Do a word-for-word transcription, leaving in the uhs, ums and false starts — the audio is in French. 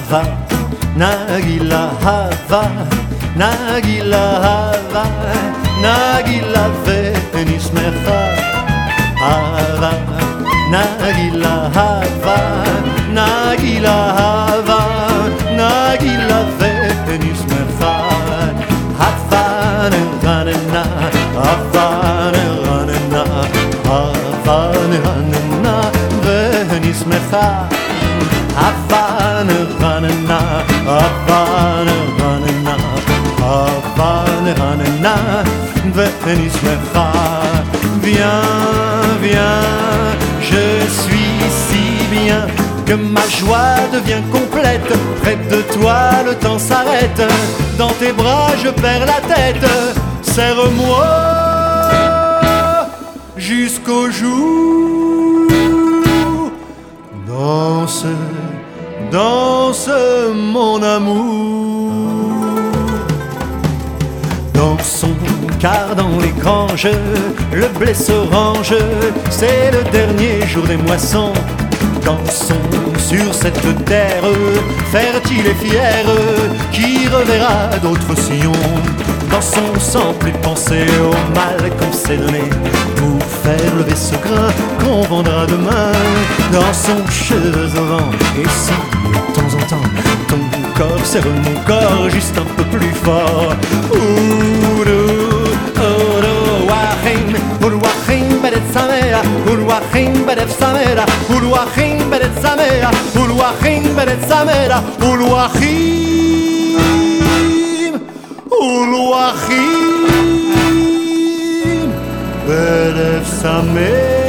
hava, nagila hava, nagila hava, nagila venismecha. Hava, nagila hava, nagila hava, nagila venismecha. Hava neranena, hava neranena, hava neranena venismecha. Hava neranena, hava neranena, hava neranena venismecha. Viens, viens, je suis si bien que ma joie devient complète. Près de toi le temps s'arrête, dans tes bras je perds la tête. Serre-moi jusqu'au jour. Danse, danse mon amour. Dansons car dans les granges le blé s'orange, c'est le dernier jour des moissons. Dansons sur cette terre fertile et fière qui reverra d'autres sillons. Dansons sans plus penser au mal qu'on s'est donné pour faire lever ce grain qu'on vendra demain. Dansons cheveux au vent et si de temps en temps ton corps serre mon corps juste un peu plus fort. Oudou, Uluachim beret samea, Uluachim beret samea, Uluachim beret samea, Uluachim beret samea, Uluachim, Uluachim beret samea.